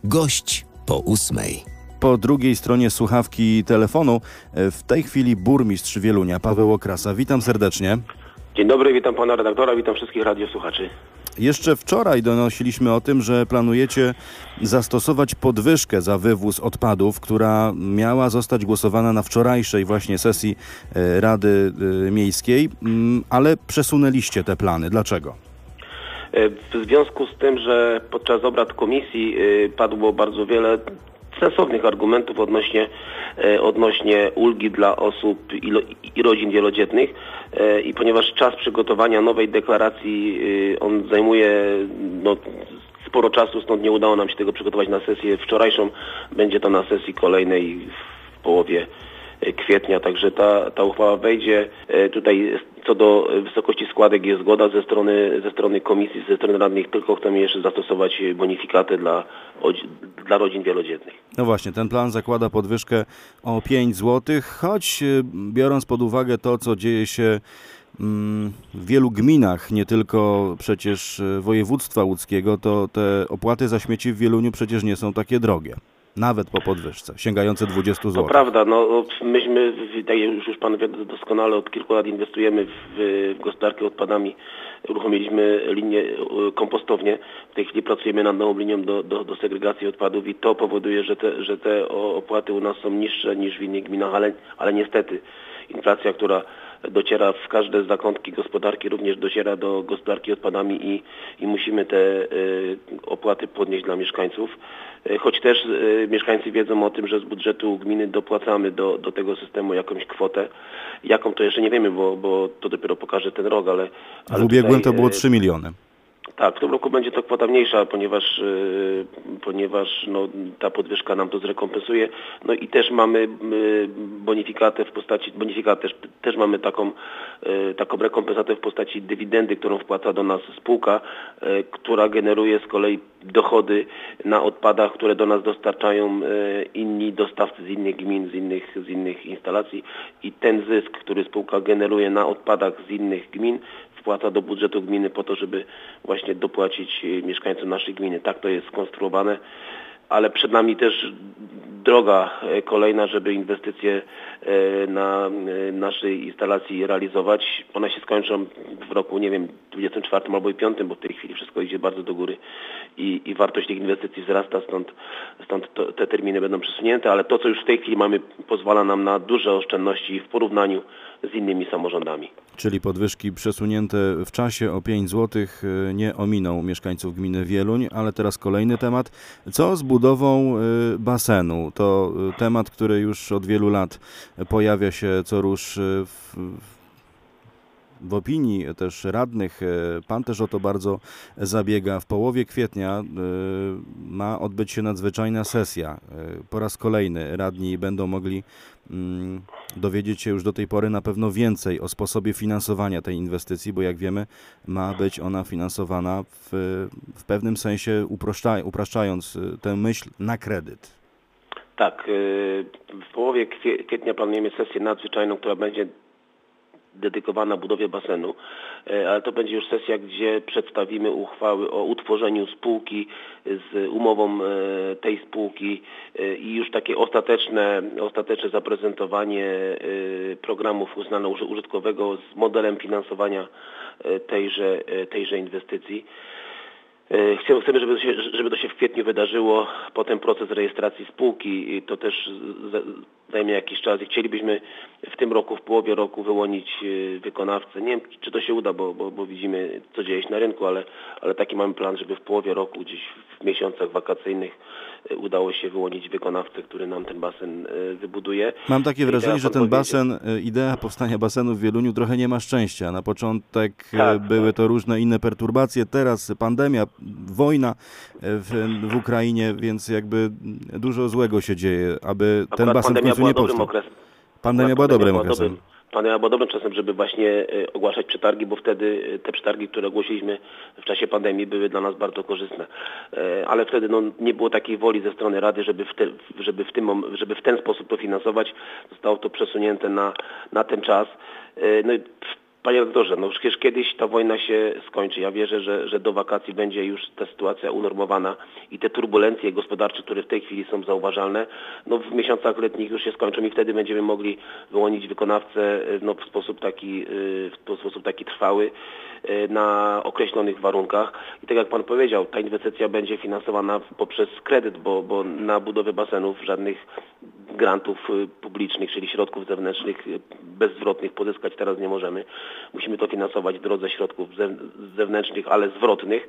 Gość po 8:00. Po drugiej stronie słuchawki telefonu w tej chwili burmistrz Wielunia, Paweł Okrasa. Witam serdecznie. Dzień dobry, witam pana redaktora, witam wszystkich radiosłuchaczy. Jeszcze wczoraj donosiliśmy o tym, że planujecie zastosować podwyżkę za wywóz odpadów, która miała zostać głosowana na wczorajszej właśnie sesji Rady Miejskiej, ale przesunęliście te plany. Dlaczego? W związku z tym, że podczas obrad komisji padło bardzo wiele sensownych argumentów odnośnie ulgi dla osób i rodzin wielodzietnych i ponieważ czas przygotowania nowej deklaracji on zajmuje sporo czasu, stąd nie udało nam się tego przygotować na sesję wczorajszą, będzie to na sesji kolejnej w połowie kwietnia, także ta uchwała wejdzie. Tutaj co do wysokości składek jest zgoda ze strony komisji, ze strony radnych, tylko chcemy jeszcze zastosować bonifikatę dla rodzin wielodzietnych. No właśnie, ten plan zakłada podwyżkę o 5 zł, choć biorąc pod uwagę to, co dzieje się w wielu gminach, nie tylko przecież województwa łódzkiego, to te opłaty za śmieci w Wieluniu przecież nie są takie drogie. Nawet po podwyżce, sięgające 20 zł. To prawda, myśmy, tak już pan wie doskonale, od kilku lat inwestujemy w gospodarkę odpadami. Uruchomiliśmy linię kompostownię. W tej chwili pracujemy nad nową linią do segregacji odpadów i to powoduje, że te opłaty u nas są niższe niż w innych gminach, ale niestety inflacja, która dociera w każde zakątki gospodarki, również dociera do gospodarki odpadami i musimy te opłaty podnieść dla mieszkańców. Choć też mieszkańcy wiedzą o tym, że z budżetu gminy dopłacamy do tego systemu jakąś kwotę. Jaką to jeszcze nie wiemy, bo to dopiero pokaże ten rok, ale w ubiegłym to było 3 miliony. Tak, w tym roku będzie to kwota mniejsza, ponieważ ta podwyżka nam to zrekompensuje. No i też mamy bonifikatę w postaci, też mamy taką rekompensatę w postaci dywidendy, którą wpłaca do nas spółka, która generuje z kolei dochody na odpadach, które do nas dostarczają inni dostawcy z innych gmin, z innych instalacji i ten zysk, który spółka generuje na odpadach z innych gmin, wpłaca do budżetu gminy po to, żeby właśnie dopłacić mieszkańcom naszej gminy. Tak to jest skonstruowane, ale przed nami też droga kolejna, żeby inwestycje na naszej instalacji realizować. One się skończą w roku, 24 albo i 5, bo w tej chwili wszystko idzie bardzo do góry i wartość tych inwestycji wzrasta, stąd te terminy będą przesunięte, ale to, co już w tej chwili mamy, pozwala nam na duże oszczędności w porównaniu z innymi samorządami. Czyli podwyżki przesunięte w czasie o 5 zł nie ominą mieszkańców gminy Wieluń, ale teraz kolejny temat. Co z budową basenu? To temat, który już od wielu lat pojawia się co rusz w opinii też radnych. Pan też o to bardzo zabiega. W połowie kwietnia ma odbyć się nadzwyczajna sesja. Po raz kolejny radni będą mogli dowiedzieć się już do tej pory na pewno więcej o sposobie finansowania tej inwestycji, bo jak wiemy, ma być ona finansowana w pewnym sensie upraszczając tę myśl na kredyt. Tak, w połowie kwietnia planujemy sesję nadzwyczajną, która będzie dedykowana budowie basenu, ale to będzie już sesja, gdzie przedstawimy uchwały o utworzeniu spółki z umową tej spółki i już takie ostateczne zaprezentowanie programów uznania użytkowego z modelem finansowania tejże inwestycji. Chcemy, żeby to się w kwietniu wydarzyło, potem proces rejestracji spółki, to też zajmie jakiś czas i chcielibyśmy w tym roku, w połowie roku wyłonić wykonawcę. Nie wiem, czy to się uda, bo widzimy, co dzieje się na rynku, ale taki mamy plan, żeby w połowie roku, gdzieś w miesiącach wakacyjnych udało się wyłonić wykonawcę, który nam ten basen wybuduje. Mam takie wrażenie, że ten basen, idea powstania basenu w Wieluniu trochę nie ma szczęścia. Na początek były to różne inne perturbacje, teraz pandemia, wojna w Ukrainie, więc jakby dużo złego się dzieje, aby ten basen w końcu nie powstał. Pandemia była dobrym okresem. Pandemia była dobrym czasem, żeby właśnie ogłaszać przetargi, bo wtedy te przetargi, które ogłosiliśmy w czasie pandemii, były dla nas bardzo korzystne. Ale wtedy nie było takiej woli ze strony Rady, żeby w ten sposób to finansować. Zostało to przesunięte na ten czas. Panie doktorze, no przecież kiedyś ta wojna się skończy. Ja wierzę, że do wakacji będzie już ta sytuacja unormowana i te turbulencje gospodarcze, które w tej chwili są zauważalne, no w miesiącach letnich już się skończą i wtedy będziemy mogli wyłonić wykonawcę no, w sposób taki trwały na określonych warunkach. I tak jak Pan powiedział, ta inwestycja będzie finansowana poprzez kredyt, bo na budowę basenów żadnych grantów publicznych, czyli środków zewnętrznych bezzwrotnych pozyskać teraz nie możemy. Musimy to finansować w drodze środków zewnętrznych, ale zwrotnych.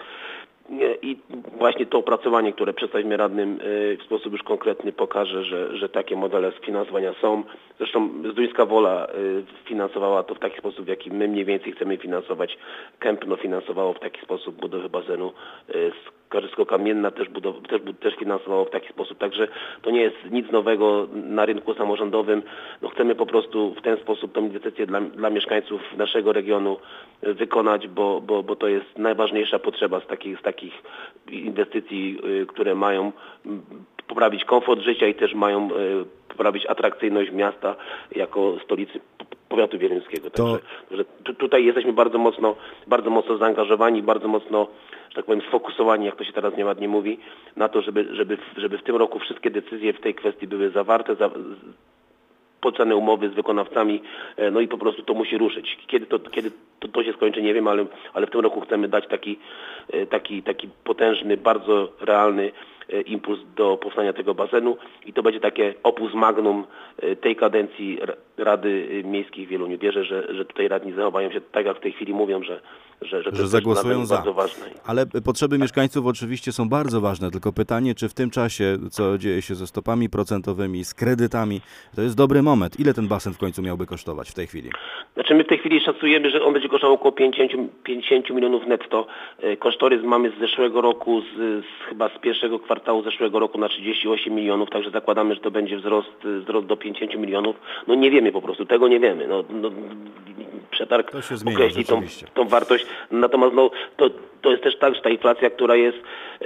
I właśnie to opracowanie, które przedstawimy radnym w sposób już konkretny pokaże, że takie modele finansowania są. Zresztą Zduńska Wola finansowała to w taki sposób, w jaki my mniej więcej chcemy finansować. Kępno finansowało w taki sposób budowę bazenu. Skarżysko-Kamienna też finansowało w taki sposób. Także to nie jest nic nowego na rynku samorządowym. No chcemy po prostu w ten sposób tą inwestycję dla mieszkańców naszego regionu wykonać, bo to jest najważniejsza potrzeba z takich inwestycji, które mają poprawić komfort życia i też mają poprawić atrakcyjność miasta jako stolicy powiatu wieluńskiego. Także tutaj jesteśmy bardzo mocno zaangażowani, bardzo mocno, że tak powiem, sfokusowani, jak to się teraz nieładnie mówi, na to, żeby w tym roku wszystkie decyzje w tej kwestii były zawarte, podpisane umowy z wykonawcami, no i po prostu to musi ruszyć. Kiedy to się skończy, nie wiem, ale w tym roku chcemy dać taki potężny, bardzo realny impuls do powstania tego basenu i to będzie takie opus magnum tej kadencji Rady Miejskiej w Wieluniu. Wierzę, że tutaj radni zachowają się tak, jak w tej chwili mówią, że to zagłosują za. Bardzo ważne. Ale potrzeby mieszkańców oczywiście są bardzo ważne, tylko pytanie, czy w tym czasie, co dzieje się ze stopami procentowymi, z kredytami, to jest dobry moment. Ile ten basen w końcu miałby kosztować w tej chwili? Znaczy my w tej chwili szacujemy, że on będzie kosztował około 50 milionów netto. Kosztorys mamy z zeszłego roku, chyba z pierwszego kwartału zeszłego roku na 38 milionów, także zakładamy, że to będzie wzrost do 50 milionów. No nie wiemy po prostu, tego nie wiemy. Przetarg określi tą wartość. Natomiast to jest też tak, że ta inflacja, która jest,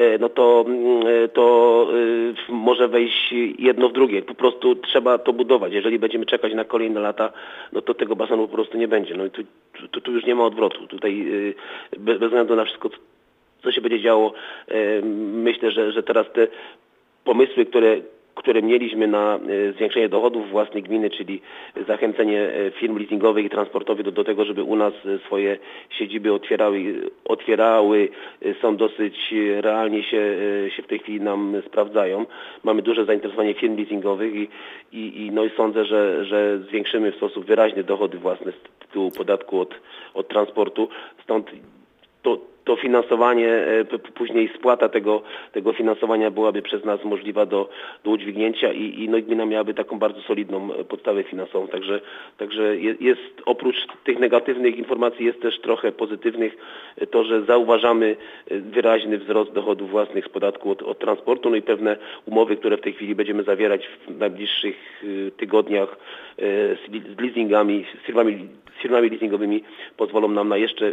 to może wejść jedno w drugie. Po prostu trzeba to budować. Jeżeli będziemy czekać na kolejne lata, no to tego basenu po prostu nie będzie. No i tu już nie ma odwrotu. Tutaj bez względu na wszystko, co się będzie działo, myślę, że teraz te pomysły, które mieliśmy na zwiększenie dochodów własnych gminy, czyli zachęcenie firm leasingowych i transportowych do tego, żeby u nas swoje siedziby otwierały, są dosyć realnie się w tej chwili nam sprawdzają. Mamy duże zainteresowanie firm leasingowych i sądzę, że zwiększymy w sposób wyraźny dochody własne z tytułu podatku od transportu. Stąd to finansowanie, później spłata tego finansowania byłaby przez nas możliwa do udźwignięcia i gmina miałaby taką bardzo solidną podstawę finansową. Także jest oprócz tych negatywnych informacji jest też trochę pozytywnych to, że zauważamy wyraźny wzrost dochodów własnych z podatku od transportu, no i pewne umowy, które w tej chwili będziemy zawierać w najbliższych tygodniach z leasingami, z firmami leasingowymi pozwolą nam na jeszcze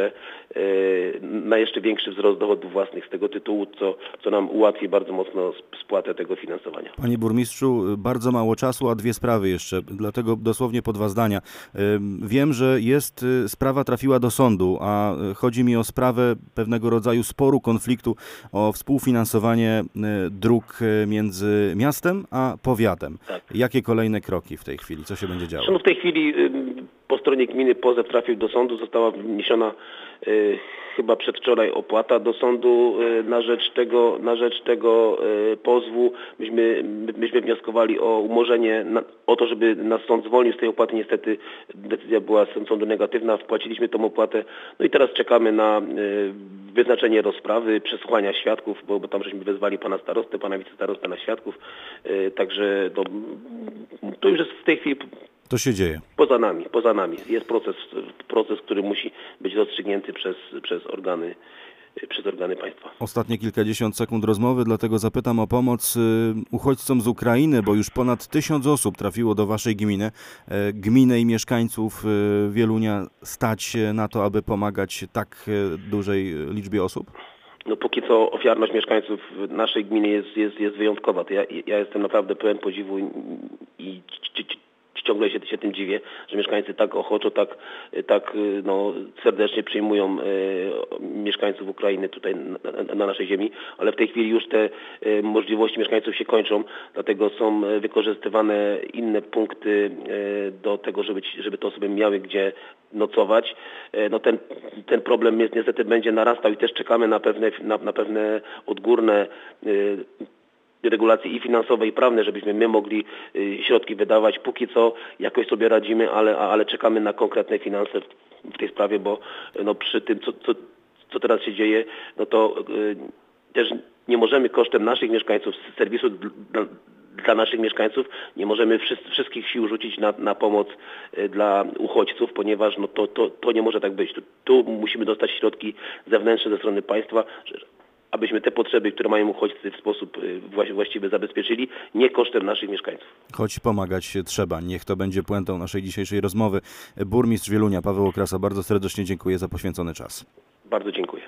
większy wzrost dochodów własnych z tego tytułu, co nam ułatwi bardzo mocno spłatę tego finansowania. Panie burmistrzu, bardzo mało czasu, a dwie sprawy jeszcze, dlatego dosłownie po dwa zdania. Wiem, że sprawa trafiła do sądu, a chodzi mi o sprawę pewnego rodzaju sporu, konfliktu o współfinansowanie dróg między miastem a powiatem. Tak. Jakie kolejne kroki w tej chwili? Co się będzie działo? W tej chwili po stronie gminy pozew trafił do sądu, została wniesiona chyba przedwczoraj opłata do sądu na rzecz tego pozwu. Myśmy wnioskowali o umorzenie, o to, żeby nas sąd zwolnił z tej opłaty. Niestety decyzja była z sądu negatywna, wpłaciliśmy tą opłatę. No i teraz czekamy na wyznaczenie rozprawy, przesłuchania świadków, bo tam żeśmy wezwali pana starostę, pana wicestarostę na świadków. Także to już jest w tej chwili... To się dzieje. Poza nami. Jest proces, który musi być rozstrzygnięty przez organy państwa. Ostatnie kilkadziesiąt sekund rozmowy, dlatego zapytam o pomoc uchodźcom z Ukrainy, bo już ponad 1000 osób trafiło do waszej gminy. Gminę i mieszkańców Wielunia stać na to, aby pomagać tak dużej liczbie osób? No póki co ofiarność mieszkańców naszej gminy jest wyjątkowa. Ja jestem naprawdę pełen podziwu i ciągle się tym dziwię, że mieszkańcy tak ochoczo, tak serdecznie przyjmują mieszkańców Ukrainy tutaj na naszej ziemi, ale w tej chwili już te możliwości mieszkańców się kończą, dlatego są wykorzystywane inne punkty do tego, żeby te osoby miały gdzie nocować. Ten problem niestety będzie narastał i też czekamy na pewne odgórne regulacje i finansowe, i prawne, żebyśmy my mogli środki wydawać. Póki co jakoś sobie radzimy, ale czekamy na konkretne finanse w tej sprawie, bo przy tym, co teraz się dzieje, to też nie możemy kosztem naszych mieszkańców, z serwisu dla naszych mieszkańców, nie możemy wszystkich sił rzucić na pomoc dla uchodźców, ponieważ to nie może tak być. Tu musimy dostać środki zewnętrzne ze strony państwa, abyśmy te potrzeby, które mają uchodźcy, w sposób właściwy zabezpieczyli, nie kosztem naszych mieszkańców. Choć pomagać trzeba. Niech to będzie puentą naszej dzisiejszej rozmowy. Burmistrz Wielunia Paweł Okrasa, bardzo serdecznie dziękuję za poświęcony czas. Bardzo dziękuję.